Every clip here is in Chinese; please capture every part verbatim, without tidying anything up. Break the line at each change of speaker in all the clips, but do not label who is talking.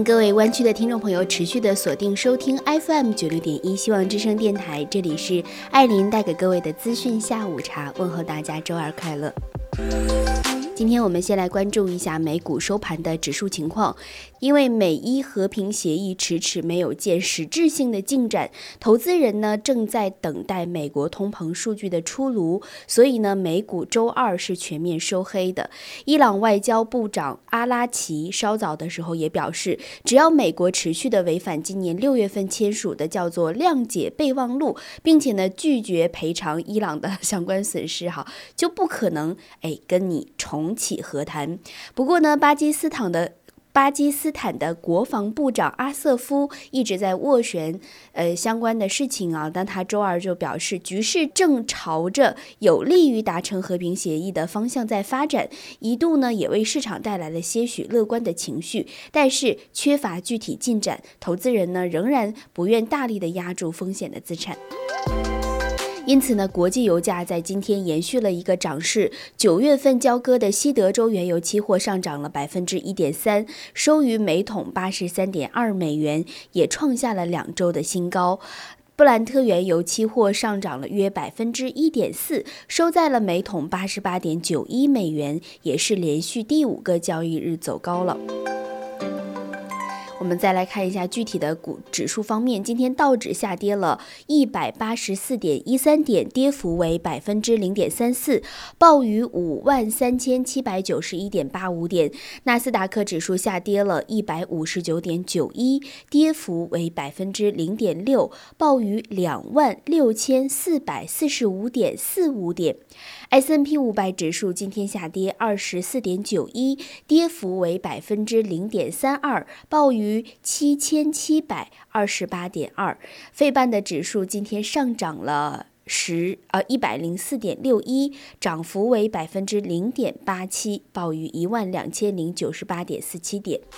各位湾区的听众朋友持续的锁定收听 F M 九六点一希望之声电台，这里是艾琳带给各位的资讯下午茶，问候大家周二快乐。今天我们先来关注一下美股收盘的指数情况。因为美伊和平协议迟迟没有见实质性的进展，投资人呢正在等待美国通膨数据的出炉，所以呢美股周二是全面收黑的。伊朗外交部长阿拉奇稍早的时候也表示，只要美国持续的违反今年六月份签署的叫做谅解备忘录，并且呢拒绝赔偿伊朗的相关损失哈，就不可能哎跟你重启和谈。不过呢巴基斯坦的巴基斯坦的国防部长阿瑟夫一直在斡旋呃相关的事情啊，但他周二就表示，局势正朝着有利于达成和平协议的方向在发展，一度呢也为市场带来了些许乐观的情绪，但是缺乏具体进展，投资人呢仍然不愿大力的压住风险的资产。因此呢，国际油价在今天延续了一个涨势。九月份交割的西德州原油期货上涨了百分之一点三，收于每桶八十三点二美元，也创下了两周的新高。布兰特原油期货上涨了约百分之一点四，收在了每桶八十八点九一美元，也是连续第五个交易日走高了。我们再来看一下具体的股指数方面，今天道指下跌了一百八十四点一三点，跌幅为百分之零点三四，报于五万三千七百九十一点八五点。纳斯达克指数下跌了一百五十九点九一，跌幅为百分之零点六，报于两万六千四百四十五点四五点。S and P 五百指数今天下跌二十四点九一，跌幅为百分之零点三二，报于七千七百二十八点二。费半的指数今天上涨了十呃一百零四点六一，涨幅为百分之零点八七，报于一万两千零九十八点四七点。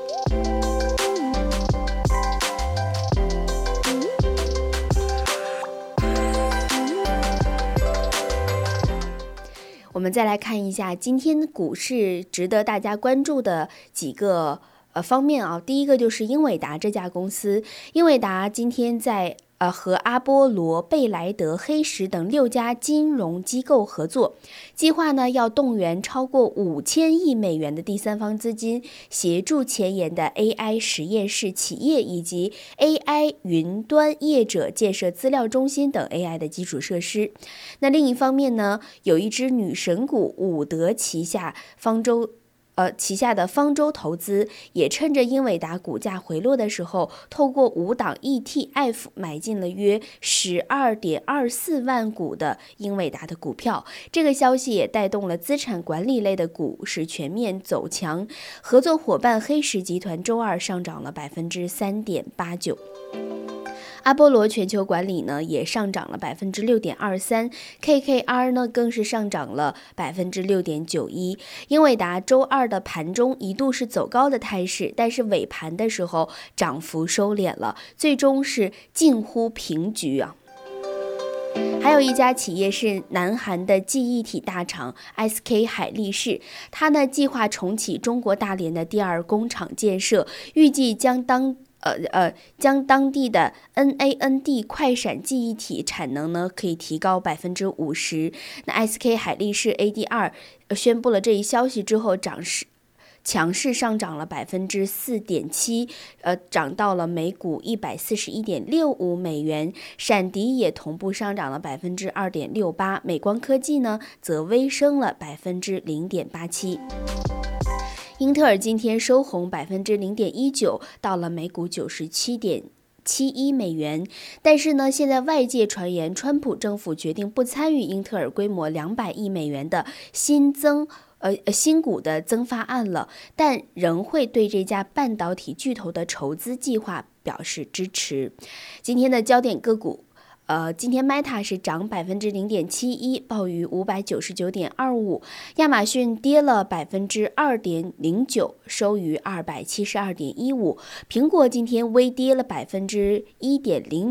我们再来看一下今天股市值得大家关注的几个呃方面啊。第一个就是英伟达这家公司，英伟达今天在呃和阿波罗、贝莱德、黑石等六家金融机构合作，计划呢要动员超过五千亿美元的第三方资金，协助前沿的 A I 实验室企业以及 A I 云端业者建设资料中心等 A I 的基础设施。那另一方面呢，有一只女神股伍德旗下方舟呃，旗下的方舟投资也趁着英伟达股价回落的时候，透过五档 E T F 买进了约十二点二四万股的英伟达的股票。这个消息也带动了资产管理类的股市全面走强。合作伙伴黑石集团周二上涨了百分之三点八九。阿波罗全球管理呢也上涨了百分之六点二三 ，K K R 呢更是上涨了百分之六点九一。英伟达周二的盘中一度是走高的态势，但是尾盘的时候涨幅收敛了，最终是近乎平局啊。还有一家企业是南韩的记忆体大厂 S K 海力士，它呢计划重启中国大连的第二工厂建设，预计将当呃呃，将当地的 N A N D 快闪记忆体产能呢可以提高百分之五十。那 S K 海力士 A D R 宣布了这一消息之后，涨势强势上涨了百分之四点七，呃，涨到了每股一百四十一点六五美元。闪迪也同步上涨了百分之二点六八，美光科技呢则微升了百分之零点八七。英特尔今天收红百分之零点一九，到了每股九十七点七一美元。但是呢，现在外界传言，川普政府决定不参与英特尔规模两百亿美元的新增呃新股的增发案了，但仍会对这家半导体巨头的筹资计划表示支持。今天的焦点个股。呃，今天 Meta 是涨百分之零点七一，报于五百九十九点二五。亚马逊跌了百分之二点零九，收于二百七十二点一五。苹果今天微跌了百分之一点零九，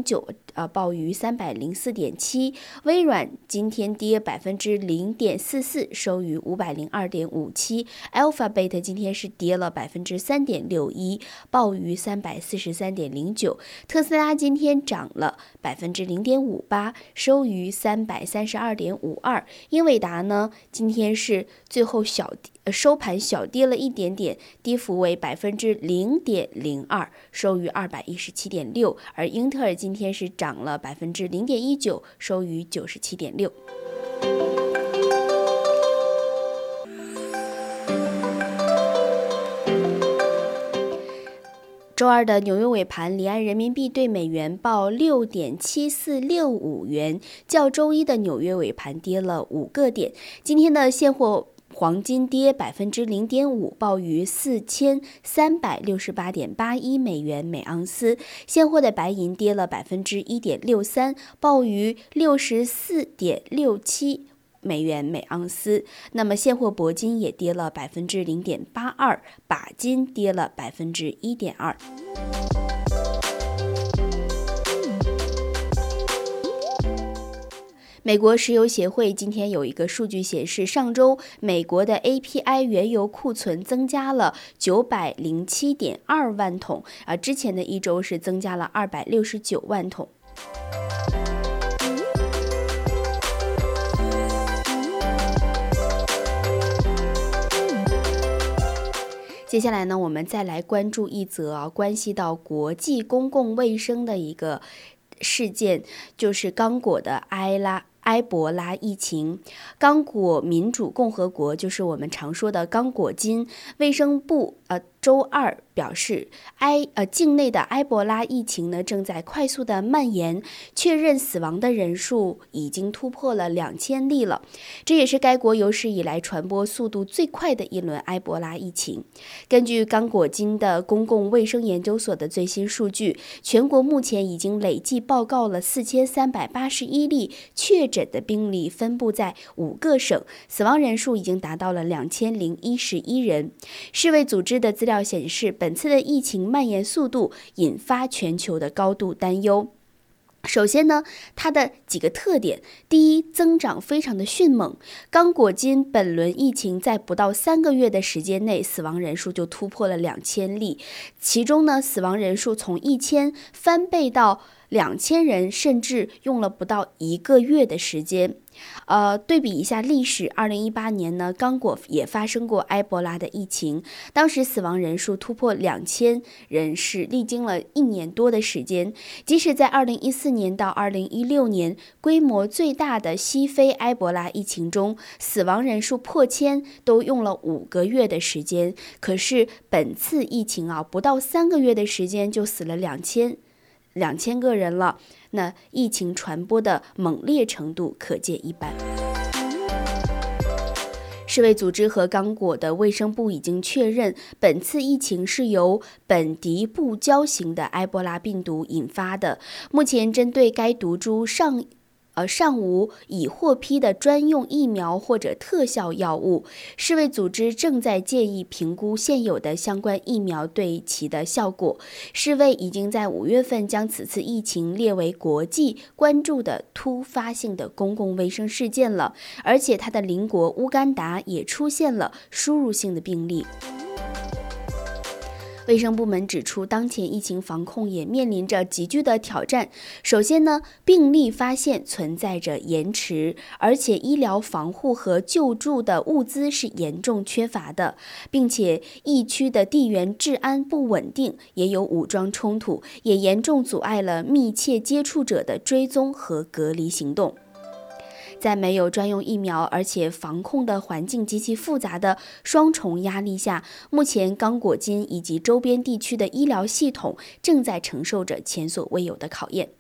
呃，报于三百零四点七，微软今天跌百分之零点四四，收于五百零二点五七。Alphabet 今天是跌了百分之三点六一，报于三百四十三点零九。特斯拉今天涨了百分之零点五八，收于三百三十二点五二。英伟达呢，今天是最后小呃收盘小跌了一点点，跌幅为百分之零点零二，收于二百一十七点六。而英特尔今天是涨了百分之零点一九，收于九十七点六。周二的纽约尾盘，离岸人民币对美元报六点七四六五元，较周一的纽约尾盘跌了五个点。今天的现货黄金跌百分之零点五，报于四千三百六十八点八一美元每盎司。现货的白银跌了百分之一点六三，报于六十四点六七美元每盎司。那么现货铂金也跌了百分之零点八二，钯金跌了百分之一点二。美国石油协会今天有一个数据显示，上周美国的 A P I 原油库存增加了九百零七点二万桶，而之前的一周是增加了二百六十九万桶。接下来呢，我们再来关注一则啊，关系到国际公共卫生的一个事件，就是刚果的埃拉埃博拉疫情。刚果民主共和国，就是我们常说的刚果金，卫生部呃周二表示，埃呃境内的埃博拉疫情呢正在快速的蔓延，确认死亡的人数已经突破了两千例了。这也是该国有史以来传播速度最快的一轮埃博拉疫情。根据刚果金的公共卫生研究所的最新数据，全国目前已经累计报告了四千三百八十一例确诊的病例，分布在五个省，死亡人数已经达到了两千零一十一人。世卫组织的资料显示，本次的疫情蔓延速度引发全球的高度担忧。首先呢，它的几个特点，第一，增长非常的迅猛。刚果金本轮疫情在不到三个月的时间内，死亡人数就突破了两千例，其中呢，死亡人数从一千翻倍到两千人，甚至用了不到一个月的时间。呃，对比一下历史，二零一八年呢，刚果也发生过埃博拉的疫情，当时死亡人数突破两千人，是历经了一年多的时间。即使在二零一四年到二零一六年规模最大的西非埃博拉疫情中，死亡人数破千都用了五个月的时间。可是本次疫情啊，不到三个月的时间就死了两千两千个人了。那疫情传播的猛烈程度可见一斑。世卫组织和刚果的卫生部已经确认，本次疫情是由本迪布胶型的埃博拉病毒引发的。目前针对该毒株上呃，尚无已获批的专用疫苗或者特效药物。世卫组织正在建议评估现有的相关疫苗对其的效果。世卫已经在五月份将此次疫情列为国际关注的突发性的公共卫生事件了，而且它的邻国乌干达也出现了输入性的病例。卫生部门指出，当前疫情防控也面临着急剧的挑战。首先呢，病例发现存在着延迟，而且医疗防护和救助的物资是严重缺乏的，并且疫区的地缘治安不稳定，也有武装冲突，也严重阻碍了密切接触者的追踪和隔离行动。在没有专用疫苗，而且防控的环境极其复杂的双重压力下，目前刚果金以及周边地区的医疗系统正在承受着前所未有的考验。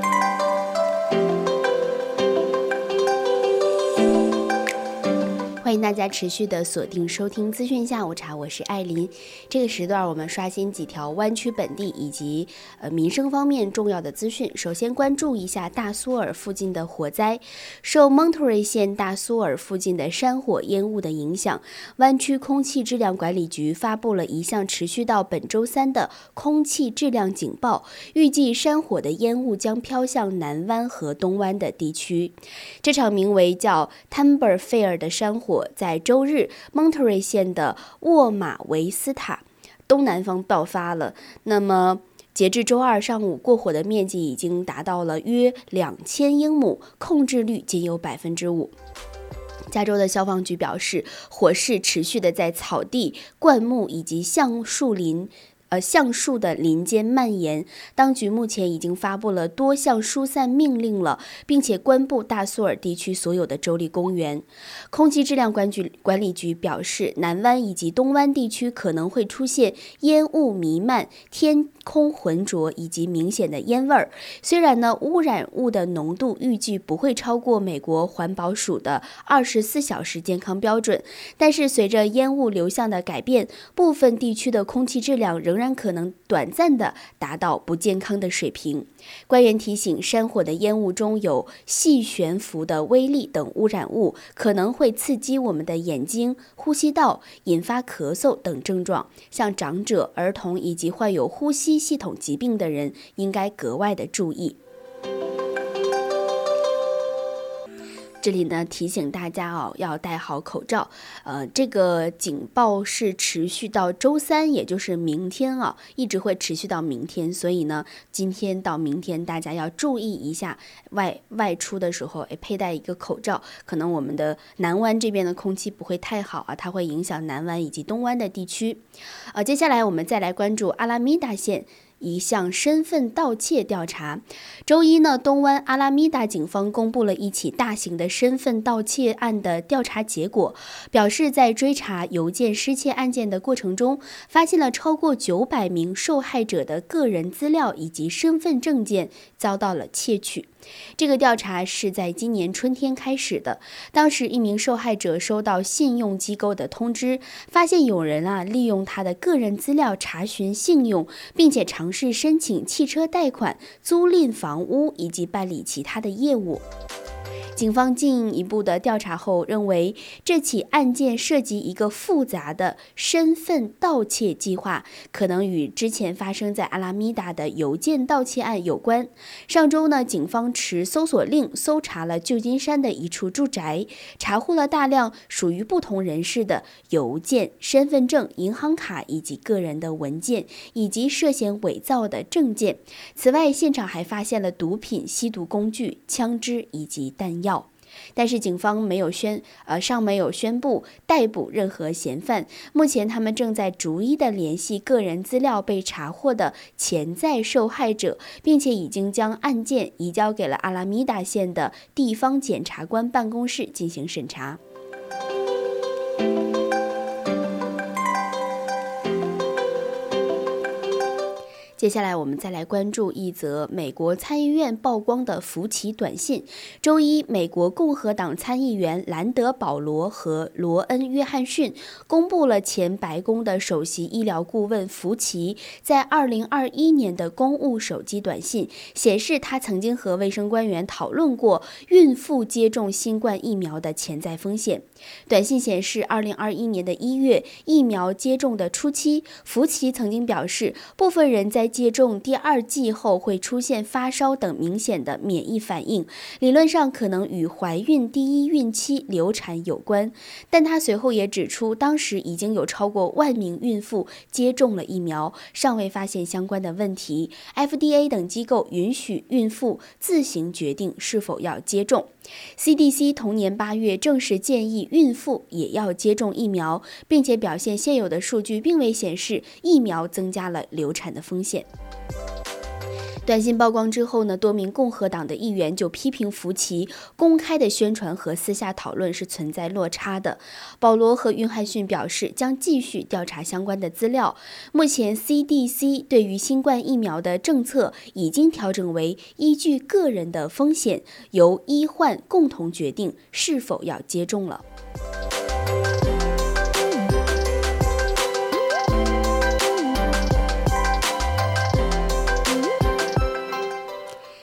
欢欢迎大家持续的锁定收听资讯下午茶，我是艾琳。这个时段我们刷新几条湾区本地以及呃民生方面重要的资讯。首先关注一下大苏尔附近的火灾。受蒙特瑞县大苏尔附近的山火烟雾的影响，湾区空气质量管理局发布了一项持续到本周三的空气质量警报，预计山火的烟雾将飘向南湾和东湾的地区。这场名为叫 Timber Fair 的山火在周日蒙特瑞县的沃马维斯塔东南方爆发了。那么截至周二上午，过火的面积已经达到了约两千英亩，控制率仅有百分之五。加州的消防局表示，火势持续的在草地、灌木以及橡树林呃，橡树的林间蔓延，当局目前已经发布了多项疏散命令了，并且关闭大苏尔地区所有的州立公园。空气质量管局管理局表示，南湾以及东湾地区可能会出现烟雾弥漫、天空浑浊以及明显的烟味儿。虽然呢，污染物的浓度预计不会超过美国环保署的二十四小时健康标准，但是随着烟雾流向的改变，部分地区的空气质量仍然可能短暂的达到不健康的水平。官员提醒，山火的烟雾中有细悬浮的微粒等污染物，可能会刺激我们的眼睛、呼吸道，引发咳嗽等症状。像长者、儿童以及患有呼吸系统疾病的人应该格外的注意。这里呢提醒大家哦，要戴好口罩。呃，这个警报是持续到周三，也就是明天啊，一直会持续到明天。所以呢，今天到明天大家要注意一下外外出的时候，哎，佩戴一个口罩。可能我们的南湾这边的空气不会太好啊，它会影响南湾以及东湾的地区。呃，接下来我们再来关注阿拉米达县一项身份盗窃调查。周一呢，东湾阿拉米达警方公布了一起大型的身份盗窃案的调查结果，表示在追查邮件失窃案件的过程中，发现了超过九百名受害者的个人资料以及身份证件遭到了窃取。这个调查是在今年春天开始的，当时一名受害者收到信用机构的通知，发现有人啊利用他的个人资料查询信用，并且尝试申请汽车贷款、租赁房屋以及办理其他的业务。警方进一步的调查后认为，这起案件涉及一个复杂的身份盗窃计划，可能与之前发生在阿拉米达的邮件盗窃案有关。上周呢，警方持搜索令搜查了旧金山的一处住宅，查获了大量属于不同人士的邮件、身份证、银行卡以及个人的文件，以及涉嫌伪造的证件。此外，现场还发现了毒品、吸毒工具、枪支以及弹药。但是警方没有宣呃尚没有宣布逮捕任何嫌犯，目前他们正在逐一的联系个人资料被查获的潜在受害者，并且已经将案件移交给了阿拉米达县的地方检察官办公室进行审查。接下来我们再来关注一则美国参议院曝光的福奇短信。周一，美国共和党参议员兰德·保罗和罗恩·约翰逊公布了前白宫的首席医疗顾问福奇在二零二一年的公务手机短信，显示他曾经和卫生官员讨论过孕妇接种新冠疫苗的潜在风险。短信显示，二零二一年的一月，疫苗接种的初期，福奇曾经表示，部分人在接种第二剂后会出现发烧等明显的免疫反应，理论上可能与怀孕第一孕期流产有关。但他随后也指出，当时已经有超过万名孕妇接种了疫苗，尚未发现相关的问题。F D A 等机构允许孕妇自行决定是否要接种。C D C 同年八月正式建议孕妇也要接种疫苗，并且表现现有的数据并未显示疫苗增加了流产的风险。短信曝光之后呢，多名共和党的议员就批评福奇公开的宣传和私下讨论是存在落差的。保罗和约翰逊表示将继续调查相关的资料。目前 C D C 对于新冠疫苗的政策已经调整为依据个人的风险，由医患共同决定是否要接种了。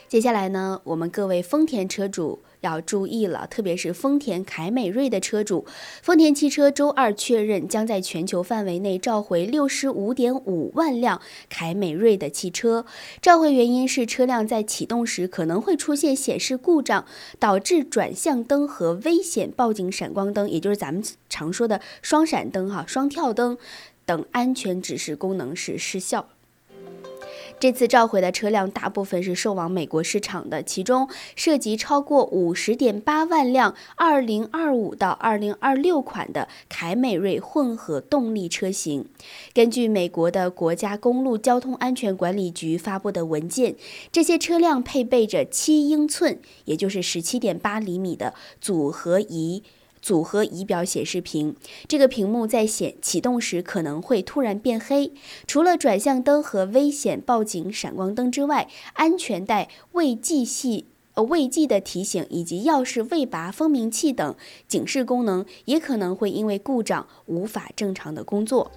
接下来呢，我们各位丰田车主要注意了，特别是丰田凯美瑞的车主，丰田汽车周二确认将在全球范围内召回 六十五点五万辆凯美瑞的汽车。召回原因是车辆在启动时可能会出现显示故障，导致转向灯和危险报警闪光灯，也就是咱们常说的双闪灯、哈、双跳灯等安全指示功能是失效。这次召回的车辆大部分是售往美国市场的，其中涉及超过 五十点八万辆二零二五到二零二六款的凯美瑞混合动力车型。根据美国的国家公路交通安全管理局发布的文件，这些车辆配备着七英寸，也就是 十七点八厘米的组合仪组合仪表显示屏，这个屏幕在显启动时可能会突然变黑。除了转向灯和危险报警闪光灯之外，安全带未系系呃未系的提醒以及钥匙未拔蜂鸣器等警示功能也可能会因为故障无法正常的工作。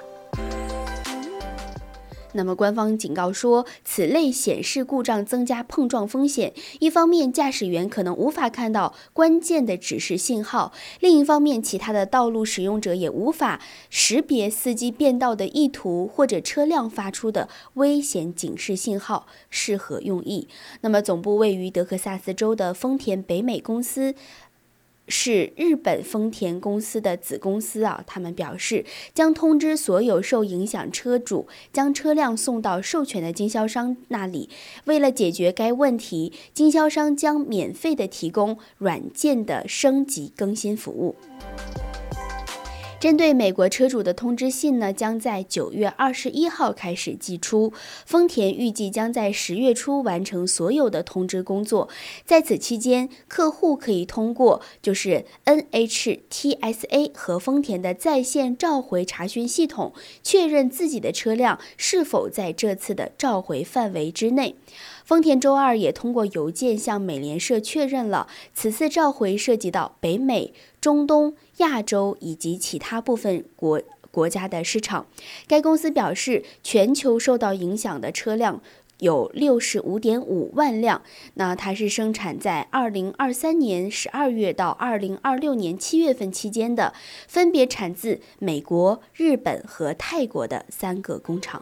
那么官方警告说，此类显示故障增加碰撞风险。一方面，驾驶员可能无法看到关键的指示信号；另一方面，其他的道路使用者也无法识别司机变道的意图或者车辆发出的危险警示信号是何用意。那么，总部位于德克萨斯州的丰田北美公司是日本丰田公司的子公司啊，他们表示将通知所有受影响车主，将车辆送到授权的经销商那里。为了解决该问题，经销商将免费的提供软件的升级更新服务。针对美国车主的通知信呢，将在九月二十一号开始寄出。丰田预计将在十月初完成所有的通知工作。在此期间，客户可以通过就是 N H T S A 和丰田的在线召回查询系统，确认自己的车辆是否在这次的召回范围之内。丰田周二也通过邮件向美联社确认了此次召回涉及到北美、中东、亚洲以及其他部分国国家的市场。该公司表示，全球受到影响的车辆有 六十五点五万辆，那它是生产在二零二三年十二月到二零二六年七月份期间的，分别产自美国、日本和泰国的三个工厂。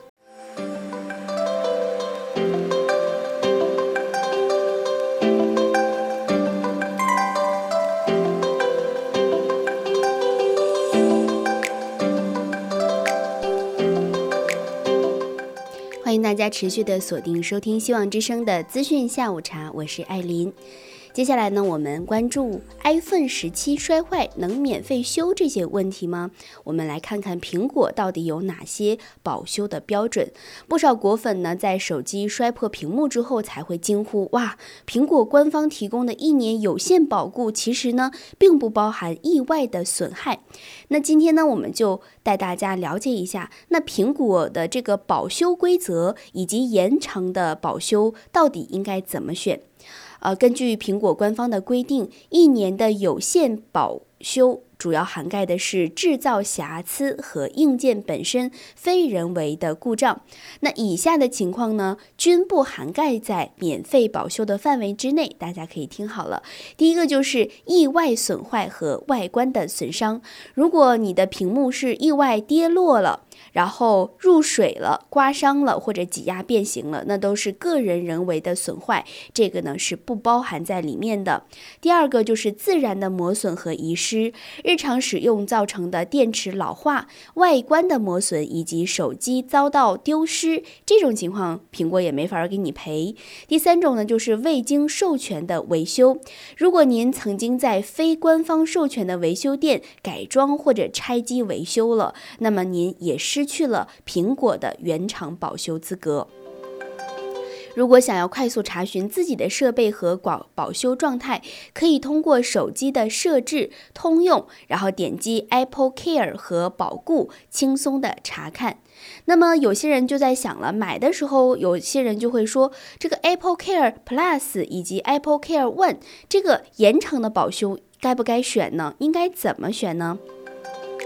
欢迎大家持续的锁定收听希望之声的资讯下午茶，我是艾琳。接下来呢，我们关注 iPhone 十七摔坏能免费修这些问题吗？我们来看看苹果到底有哪些保修的标准。不少果粉呢，在手机摔破屏幕之后才会惊呼，哇，苹果官方提供的一年有限保固其实呢并不包含意外的损害。那今天呢，我们就带大家了解一下，那苹果的这个保修规则以及延长的保修到底应该怎么选。呃，根据苹果官方的规定，一年的有限保修主要涵盖的是制造瑕疵和硬件本身非人为的故障。那以下的情况呢，均不涵盖在免费保修的范围之内，大家可以听好了。第一个就是意外损坏和外观的损伤。如果你的屏幕是意外跌落了，然后入水了、刮伤了或者挤压变形了，那都是个人人为的损坏，这个呢是不包含在里面的。第二个就是自然的磨损和遗失，日常使用造成的电池老化、外观的磨损以及手机遭到丢失，这种情况苹果也没法给你赔。第三种呢，就是未经授权的维修。如果您曾经在非官方授权的维修店改装或者拆机维修了，那么您也失去了苹果的原厂保修资格。如果想要快速查询自己的设备和保保修状态，可以通过手机的设置、通用，然后点击 Apple Care 和保固，轻松的查看。那么有些人就在想了，买的时候有些人就会说，这个 Apple Care Plus 以及 Apple Care One 这个延长的保修该不该选呢？应该怎么选呢？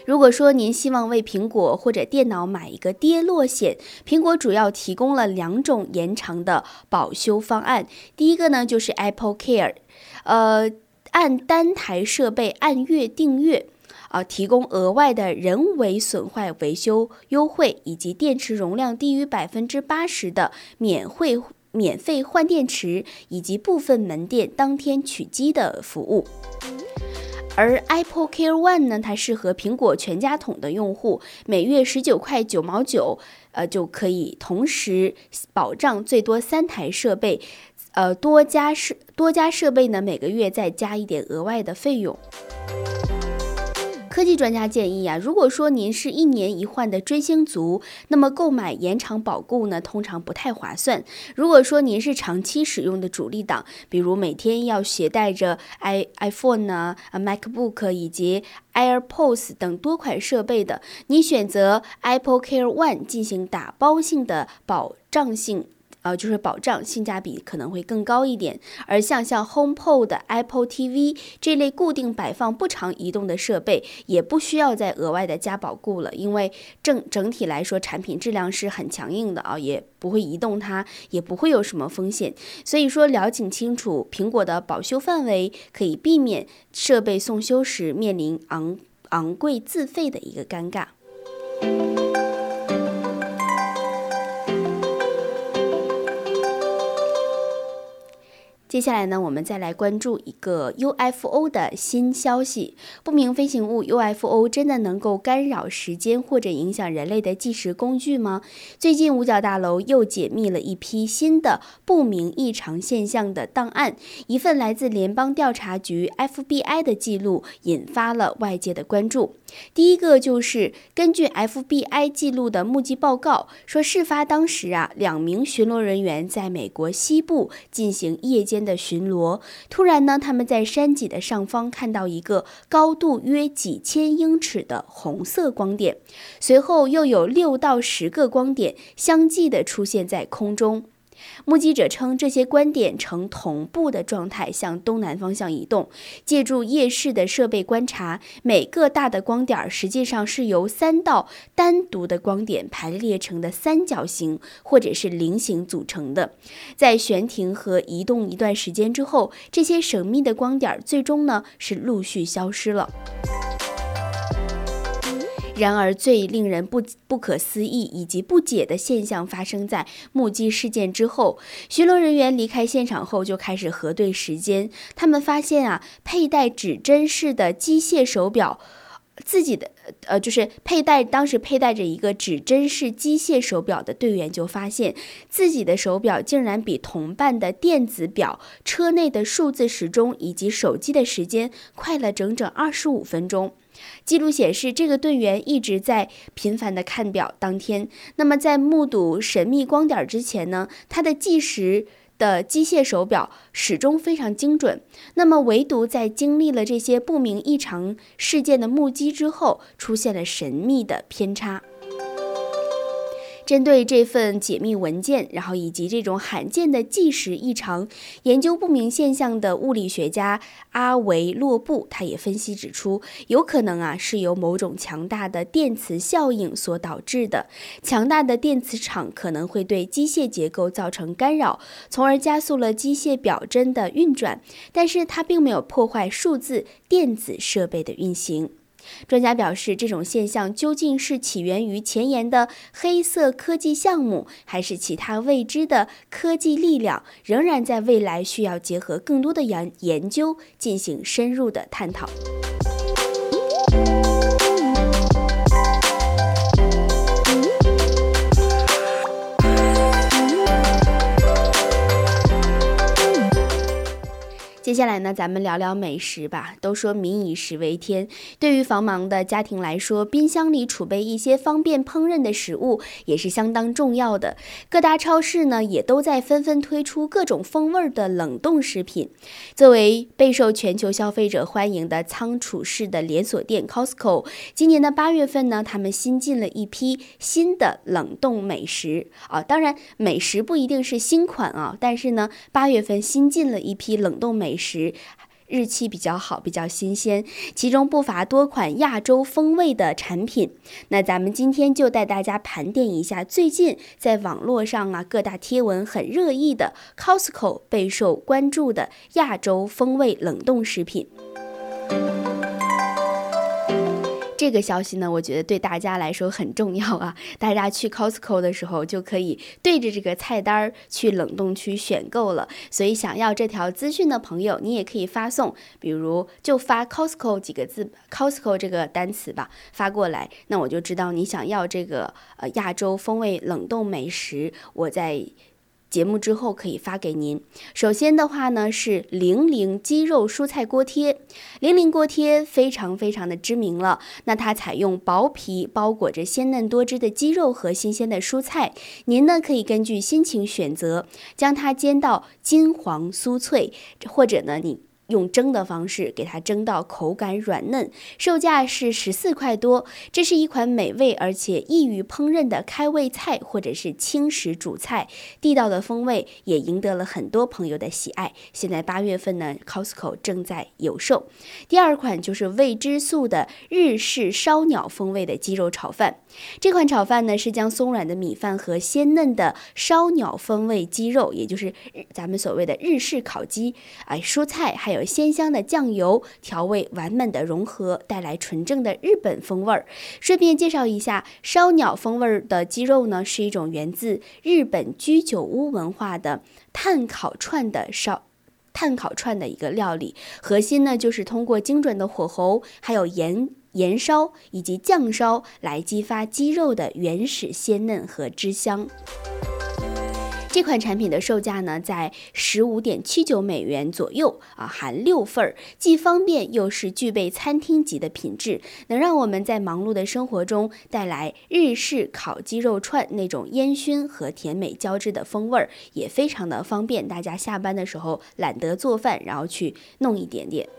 如果说您希望为苹果或者电脑买一个跌落险，苹果主要提供了两种延长的保修方案。第一个呢就是 Apple Care， 呃，按单台设备按月订阅。啊，提供额外的人为损坏维修优惠，以及电池容量低于百分之八十的免费免费换电池，以及部分门店当天取机的服务。而 Apple Care One 呢，它适合苹果全家桶的用户，每月十九块九毛九，呃，就可以同时保障最多三台设备，呃，多家设多家设备呢，每个月再加一点额外的费用。科技专家建议啊，如果说您是一年一换的追星族，那么购买延长保固呢，通常不太划算。如果说您是长期使用的主力党，比如每天要携带着 i iPhone 呢、MacBook 以及 AirPods 等多款设备的，你选择 Apple Care One 进行打包性的保障性。呃，就是保障性价比可能会更高一点，而像像 HomePod、Apple T V 这类固定摆放不常移动的设备，也不需要再额外的加保固了，因为整整体来说产品质量是很强硬的啊，也不会移动它，也不会有什么风险。所以说，了解清楚苹果的保修范围，可以避免设备送修时面临昂昂贵自费的一个尴尬。接下来呢，我们再来关注一个 U F O 的新消息。不明飞行物 U F O 真的能够干扰时间或者影响人类的计时工具吗？最近五角大楼又解密了一批新的不明异常现象的档案，一份来自联邦调查局 F B I 的记录引发了外界的关注。第一个就是根据 F B I 记录的目击报告说，事发当时啊，两名巡逻人员在美国西部进行夜间的巡逻，突然呢，他们在山脊的上方看到一个高度约几千英尺的红色光点，随后又有六到十个光点相继的出现在空中。目击者称，这些光点呈同步的状态向东南方向移动。借助夜视的设备观察，每个大的光点实际上是由三道单独的光点排列成的三角形或者是菱形组成的。在悬停和移动一段时间之后，这些神秘的光点最终呢是陆续消失了。然而，最令人不不可思议以及不解的现象发生在目击事件之后。巡逻人员离开现场后，就开始核对时间。他们发现啊，佩戴指针式的机械手表，自己的呃，就是佩戴当时佩戴着一个指针式机械手表的队员就发现，自己的手表竟然比同伴的电子表、车内的数字时钟以及手机的时间快了整整二十五分钟。记录显示，这个队员一直在频繁地看表。当天，那么在目睹神秘光点之前呢，他的计时的机械手表始终非常精准。那么，唯独在经历了这些不明异常事件的目击之后，出现了神秘的偏差。针对这份解密文件，然后以及这种罕见的计时异常，研究不明现象的物理学家阿维洛布他也分析指出，有可能啊是由某种强大的电磁效应所导致的。强大的电磁场可能会对机械结构造成干扰，从而加速了机械表针的运转，但是它并没有破坏数字电子设备的运行。专家表示，这种现象究竟是起源于前沿的黑色科技项目，还是其他未知的科技力量，仍然在未来需要结合更多的研研究进行深入的探讨。接下来呢，咱们聊聊美食吧。都说民以食为天，对于繁忙的家庭来说，冰箱里储备一些方便烹饪的食物也是相当重要的。各大超市呢，也都在纷纷推出各种风味的冷冻食品。作为备受全球消费者欢迎的仓储式的连锁店 Costco， 今年的八月份呢，他们新进了一批新的冷冻美食啊。当然，美食不一定是新款啊，但是呢，八月份新进了一批冷冻美食。 日期比较好，比较新鲜，其中不乏多款亚洲风味的产品。那咱们今天就带大家盘点一下最近在网络上啊各大贴文很热议的 Costco 备受关注的亚洲风味冷冻食品。这个消息呢，我觉得对大家来说很重要啊！大家去 Costco 的时候就可以对着这个菜单去冷冻区选购了。所以想要这条资讯的朋友，你也可以发送，比如就发 Costco 几个字 ，Costco 这个单词吧，发过来，那我就知道你想要这个呃亚洲风味冷冻美食，我在节目之后可以发给您。首先的话呢是零零鸡肉蔬菜锅贴，零零锅贴非常非常的知名了。那它采用薄皮包裹着鲜嫩多汁的鸡肉和新鲜的蔬菜，您呢可以根据心情选择，将它煎到金黄酥脆，或者呢你用蒸的方式给它蒸到口感软嫩，售价是十四块多。这是一款美味而且易于烹饪的开胃菜或者是轻食主菜，地道的风味也赢得了很多朋友的喜爱。现在八月份呢 Costco 正在有售。第二款就是味之素的日式烧鸟风味的鸡肉炒饭，这款炒饭呢是将松软的米饭和鲜嫩的烧鸟风味鸡肉，也就是咱们所谓的日式烤鸡，哎，蔬菜还有鲜香的酱油调味完美的融合，带来纯正的日本风味儿。顺便介绍一下，烧鸟风味的鸡肉呢，是一种源自日本居酒屋文化的炭烤串的烧炭烤串的一个料理，核心呢就是通过精准的火候，还有盐盐烧以及酱烧来激发鸡肉的原始鲜嫩和汁香。这款产品的售价呢，在十五点七九美元左右啊，含六份，既方便又是具备餐厅级的品质，能让我们在忙碌的生活中带来日式烤鸡肉串那种烟熏和甜美交织的风味，也非常的方便。大家下班的时候懒得做饭，然后去弄一点点。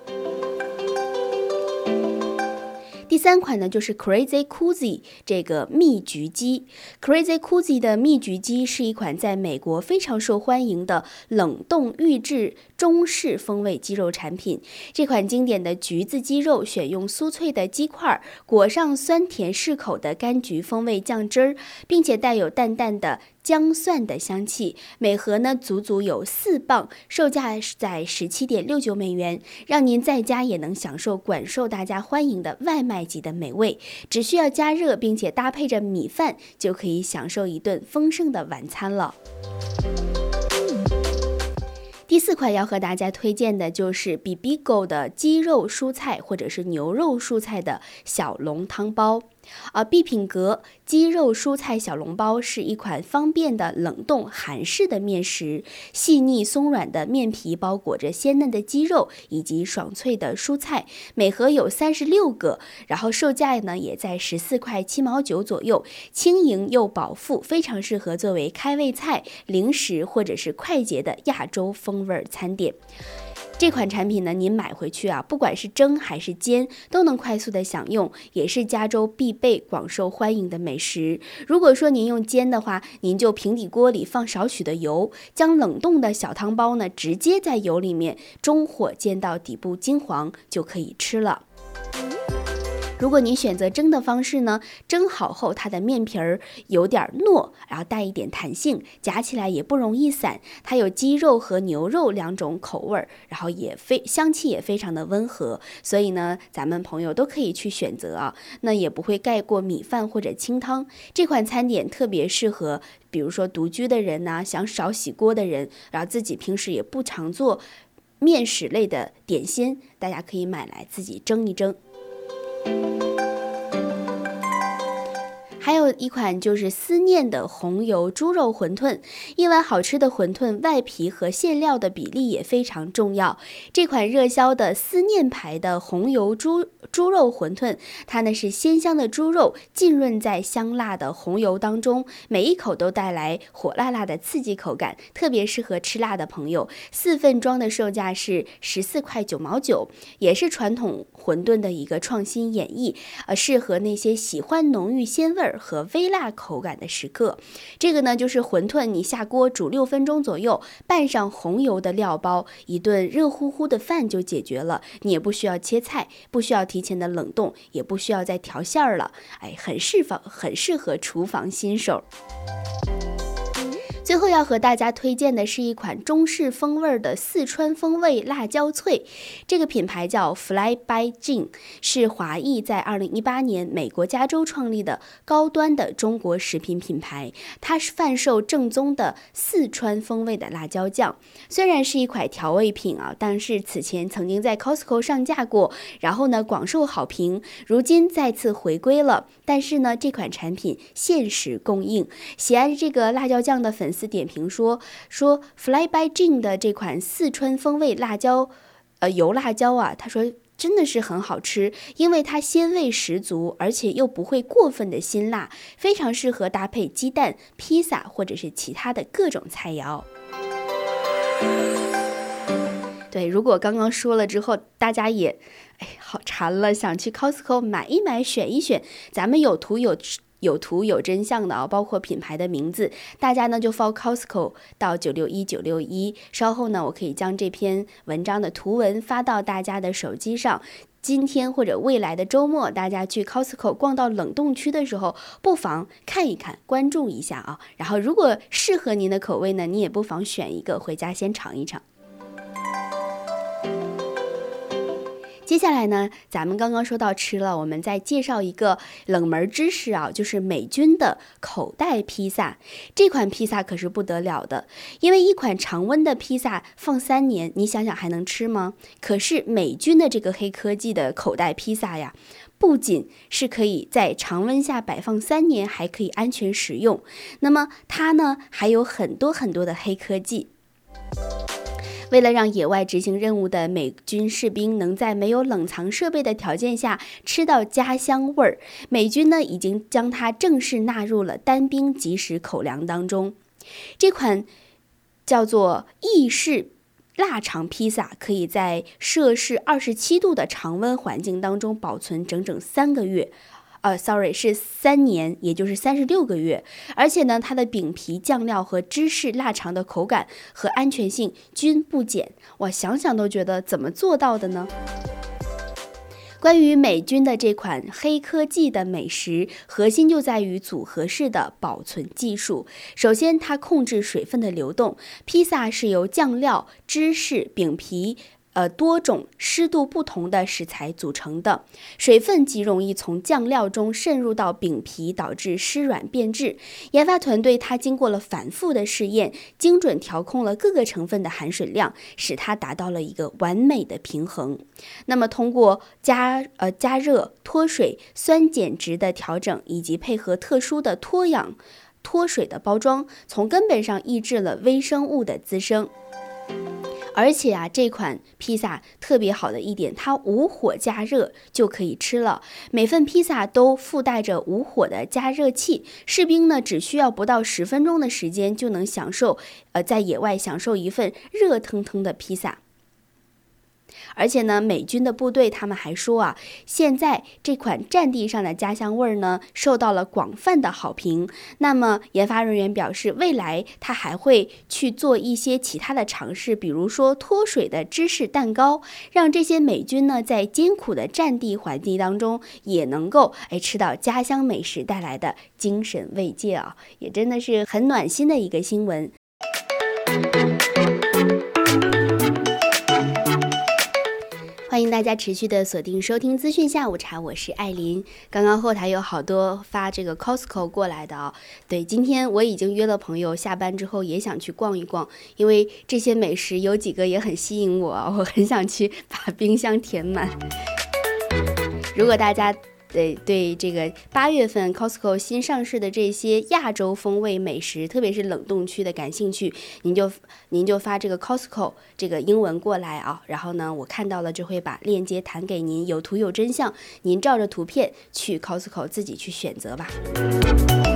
第三款呢就是 Crazy Cuisine 这个蜜橘鸡。Crazy Cuisine 的蜜橘鸡是一款在美国非常受欢迎的冷冻预制中式风味鸡肉产品。这款经典的橘子鸡肉选用酥脆的鸡块，裹上酸甜适口的柑橘风味酱汁儿，并且带有淡淡的姜蒜的香气，每盒呢足足有四磅，售价在十七点六九美元，让您在家也能享受广受大家欢迎的外卖级的美味。只需要加热，并且搭配着米饭，就可以享受一顿丰盛的晚餐了。第四款要和大家推荐的就是 Bibigo 的鸡肉蔬菜或者是牛肉蔬菜的小笼汤包。啊，必品阁鸡肉蔬菜小笼包是一款方便的冷冻韩式的面食，细腻松软的面皮包裹着鲜嫩的鸡肉以及爽脆的蔬菜，每盒有三十六个，然后售价呢也在十四块七毛九左右，轻盈又饱腹，非常适合作为开胃菜、零食或者是快捷的亚洲风味餐点。这款产品呢，您买回去啊，不管是蒸还是煎，都能快速的享用，也是加州必备、广受欢迎的美食。如果说您用煎的话，您就平底锅里放少许的油，将冷冻的小汤包呢，直接在油里面中火煎到底部金黄，就可以吃了。如果您选择蒸的方式呢，蒸好后它的面皮儿有点糯，然后带一点弹性，夹起来也不容易散。它有鸡肉和牛肉两种口味，然后也非香气也非常的温和，所以呢，咱们朋友都可以去选择啊，那也不会盖过米饭或者清汤。这款餐点特别适合，比如说独居的人呐、啊，想少洗锅的人，然后自己平时也不常做面食类的点心，大家可以买来自己蒸一蒸。还有一款就是思念的红油猪肉馄饨，一碗好吃的馄饨外皮和馅料的比例也非常重要。这款热销的思念牌的红油猪猪肉馄饨，它呢是鲜香的猪肉浸润在香辣的红油当中，每一口都带来火辣辣的刺激口感，特别适合吃辣的朋友。四份装的售价是十四块九毛九，也是传统馄饨的一个创新演绎，呃，适合那些喜欢浓郁鲜味儿和微辣口感的时刻。这个呢，就是馄饨你下锅煮六分钟左右，拌上红油的料包，一顿热乎乎的饭就解决了。你也不需要切菜，不需要提前的冷冻，也不需要再调馅儿了。哎，很适合很适合厨房新手。最后要和大家推荐的是一款中式风味的四川风味辣椒脆，这个品牌叫 Fly by Jin， 是华裔在二零一八年美国加州创立的高端的中国食品品牌。它是贩售正宗的四川风味的辣椒酱，虽然是一款调味品啊，但是此前曾经在 Costco 上架过，然后呢广受好评，如今再次回归了。但是呢，这款产品限时供应。喜爱这个辣椒酱的粉丝点评说说 Fly by Jin 的这款四川风味辣椒呃油辣椒啊，他说真的是很好吃，因为它鲜味十足，而且又不会过分的辛辣，非常适合搭配鸡蛋、披萨或者是其他的各种菜肴。对，如果刚刚说了之后大家也哎好馋了，想去 Costco 买一买选一选，咱们有图有有图有真相的啊，包括品牌的名字，大家呢就 follow Costco 到九六一九六一，稍后呢我可以将这篇文章的图文发到大家的手机上。今天或者未来的周末，大家去 Costco 逛到冷冻区的时候，不妨看一看，关注一下啊。然后如果适合您的口味呢，你也不妨选一个回家先尝一尝。接下来呢，咱们刚刚说到吃了，我们再介绍一个冷门知识啊，就是美军的口袋披萨。这款披萨可是不得了的，因为一款常温的披萨放三年，你想想还能吃吗？可是美军的这个黑科技的口袋披萨呀，不仅是可以在常温下摆放三年，还可以安全食用。那么它呢，还有很多很多的黑科技。为了让野外执行任务的美军士兵能在没有冷藏设备的条件下吃到家乡味儿，美军呢已经将它正式纳入了单兵即食口粮当中。这款叫做意式腊肠披萨可以在摄氏二十七度的常温环境当中保存整整三个月。呃 ，sorry， 是三年，也就是三十六个月。而且呢，它的饼皮、酱料和芝士腊肠的口感和安全性均不减。我想想都觉得怎么做到的呢？关于美军的这款黑科技的美食，核心就在于组合式的保存技术。首先，它控制水分的流动。披萨是由酱料、芝士、饼皮呃，多种湿度不同的食材组成的，水分极容易从酱料中渗入到饼皮，导致湿软变质。研发团队它经过了反复的试验，精准调控了各个成分的含水量，使它达到了一个完美的平衡。那么通过加呃加热、脱水、酸碱值的调整，以及配合特殊的脱氧脱水的包装，从根本上抑制了微生物的滋生。而且啊，这款披萨特别好的一点，它无火加热就可以吃了。每份披萨都附带着无火的加热器，士兵呢只需要不到十分钟的时间就能享受，呃，在野外享受一份热腾腾的披萨。而且呢，美军的部队他们还说啊，现在这款战地上的家乡味儿呢，受到了广泛的好评。那么研发人员表示，未来他还会去做一些其他的尝试，比如说脱水的芝士蛋糕，让这些美军呢在艰苦的战地环境当中也能够哎吃到家乡美食带来的精神慰藉啊，也真的是很暖心的一个新闻。欢迎大家持续的锁定收听资讯下午茶，我是艾琳。刚刚后台有好多发这个 Costco 过来的啊，对，今天我已经约了朋友，下班之后也想去逛一逛，因为这些美食有几个也很吸引我，我很想去把冰箱填满。如果大家对对这个八月份 Costco 新上市的这些亚洲风味美食，特别是冷冻区的感兴趣，您就您就发这个 Costco 这个英文过来啊，然后呢，我看到了就会把链接弹给您，有图有真相，您照着图片去 Costco 自己去选择吧。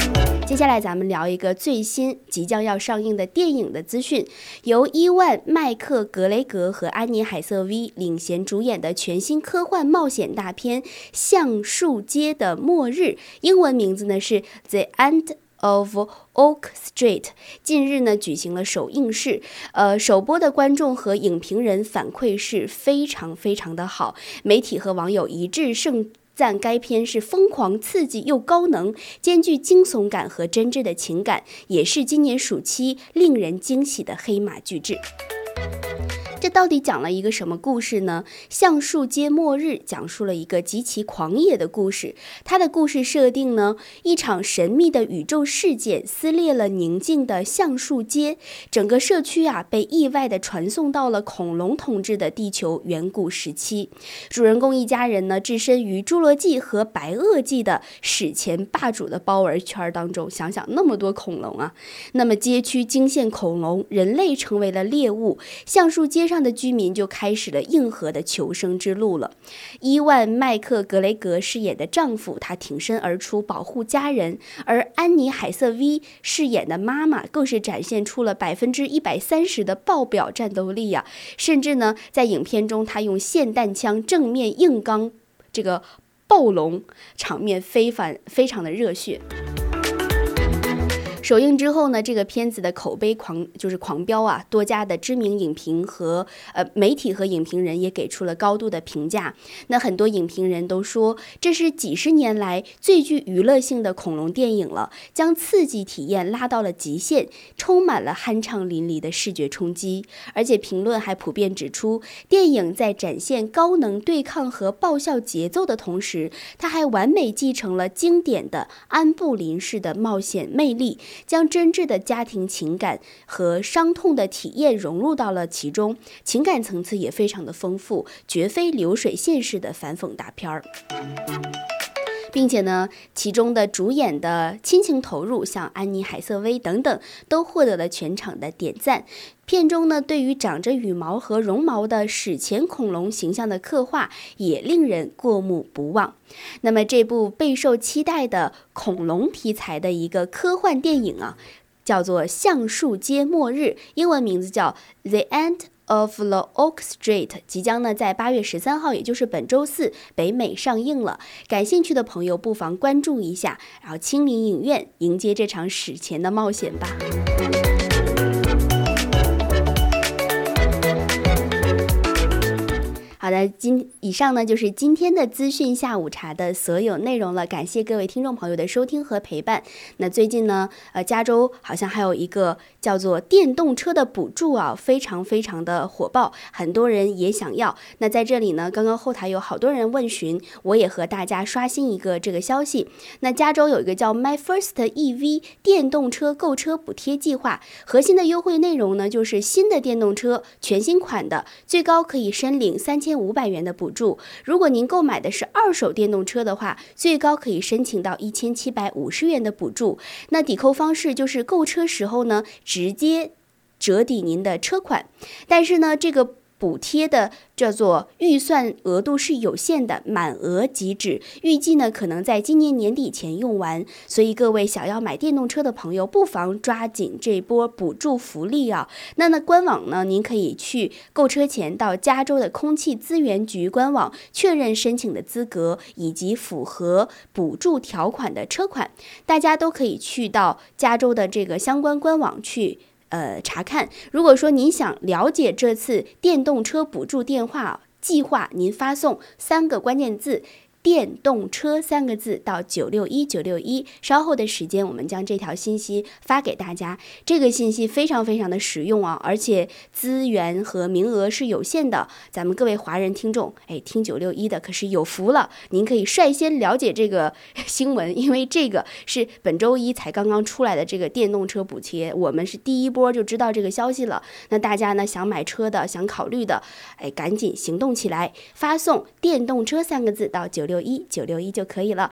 接下来咱们聊一个最新即将要上映的电影的资讯，由伊万·麦克格雷格和安妮·海瑟薇领衔主演的全新科幻冒险大片《橡树街的末日》，英文名字呢是 The End of Oak Street， 近日呢举行了首映式，呃，首播的观众和影评人反馈是非常非常的好，媒体和网友一致盛赞该片是疯狂刺激又高能，兼具惊悚感和真挚的情感，也是今年暑期令人惊喜的黑马巨制。这到底讲了一个什么故事呢？橡树街末日讲述了一个极其狂野的故事。它的故事设定呢，一场神秘的宇宙事件撕裂了宁静的橡树街，整个社区啊被意外地传送到了恐龙统治的地球远古时期。主人公一家人呢，置身于侏罗纪和白垩纪的史前霸主的包围圈当中。想想那么多恐龙啊，那么街区惊现恐龙，人类成为了猎物，橡树街上的居民就开始了硬核的求生之路了。伊万·麦克格雷格饰演的丈夫，他挺身而出保护家人，而安妮·海瑟薇饰演的妈妈更是展现出了百分之一百三十的爆表战斗力啊！甚至呢，在影片中，她用霰弹枪正面硬刚这个暴龙，场面非凡非常的热血。首映之后呢，这个片子的口碑狂就是狂飙啊！多家的知名影评和呃媒体和影评人也给出了高度的评价。那很多影评人都说，这是几十年来最具娱乐性的恐龙电影了，将刺激体验拉到了极限，充满了酣畅淋漓的视觉冲击。而且评论还普遍指出，电影在展现高能对抗和爆笑节奏的同时，它还完美继承了经典的安布林式的冒险魅力，将真挚的家庭情感和伤痛的体验融入到了其中，情感层次也非常的丰富，绝非流水线式的反讽大片儿。并且呢，其中的主演的亲情投入，像安妮·海瑟薇等等，都获得了全场的点赞。片中呢，对于长着羽毛和绒毛的史前恐龙形象的刻画，也令人过目不忘。那么这部备受期待的恐龙题材的一个科幻电影啊，叫做《橡树街末日》，英文名字叫 The End of the Oak Street， 即将呢在八月十三号，也就是本周四北美上映了。感兴趣的朋友不妨关注一下，然后亲临影院迎接这场史前的冒险吧。好的，今以上呢就是今天的资讯下午茶的所有内容了，感谢各位听众朋友的收听和陪伴。那最近呢，呃，加州好像还有一个叫做电动车的补助啊，非常非常的火爆，很多人也想要。那在这里呢，刚刚后台有好多人问询，我也和大家刷新一个这个消息。那加州有一个叫 My First E V 电动车购车补贴计划，核心的优惠内容呢，就是新的电动车全新款的，最高可以申领三千五百元的补助。如果您购买的是二手电动车的话，最高可以申请到一千七百五十元的补助。那抵扣方式就是购车时候呢，直接折抵您的车款。但是呢，这个补贴的叫做预算额度是有限的，满额即止，预计呢可能在今年年底前用完，所以各位想要买电动车的朋友不妨抓紧这波补助福利啊。那呢官网呢，您可以去购车前到加州的空气资源局官网确认申请的资格以及符合补助条款的车款，大家都可以去到加州的这个相关官网去呃，查看。如果说您想了解这次电动车补助电话计划，您发送三个关键字电动车三个字到九六一九六一，稍后的时间我们将这条信息发给大家。这个信息非常非常的实用啊，而且资源和名额是有限的。咱们各位华人听众，哎，听九六一的可是有福了，您可以率先了解这个新闻，因为这个是本周一才刚刚出来的这个电动车补贴，我们是第一波就知道这个消息了。那大家呢想买车的，想考虑的，哎，赶紧行动起来，发送电动车三个字到九六一九六一就可以了。